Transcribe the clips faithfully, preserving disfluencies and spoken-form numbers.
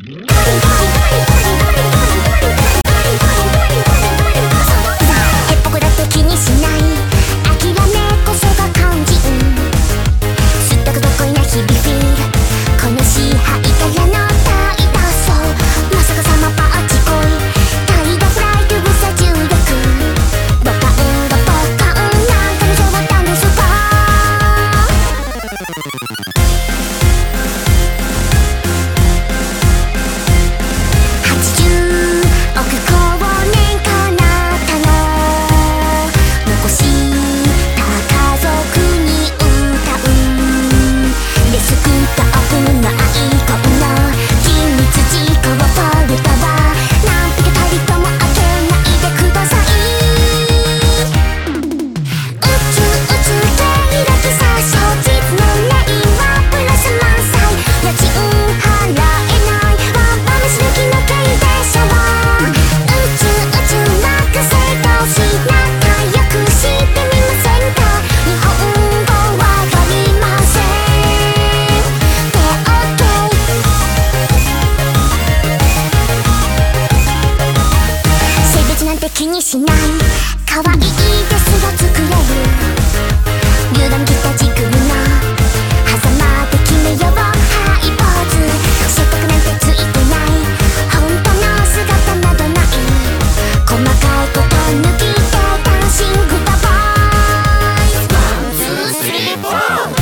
気にしない可愛いですが作れる歪み切った軸の狭間で決めようハイポーズ説得なんてついてない本当の姿などない細かいこと抜きでダンシングだボーイズワンツースリーフォー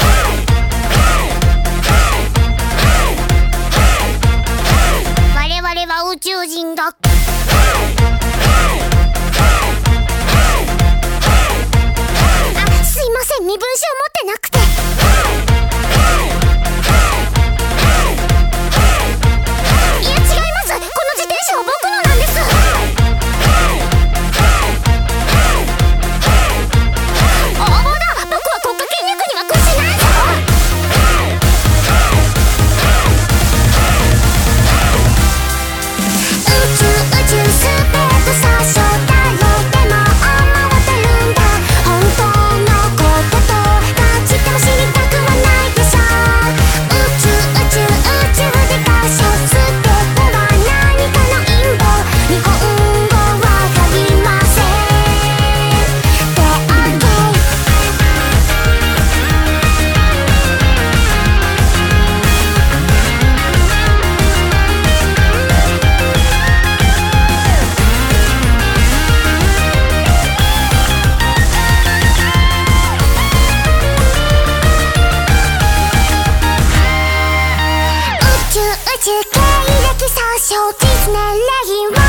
我々は宇宙人だ身分証持ってなくていや違います、この自転車は僕のなんですおーだ、僕は国家権力には屈しないぞ宇宙宇宙スペース最小だろうでも思ってるんだ本当のこと知っても知りたくはないでしょ宇宙宇宙宇宙で合唱ステップは何かの陰謀日本語わかりませんで OK 宇宙経歴詐称実年齢は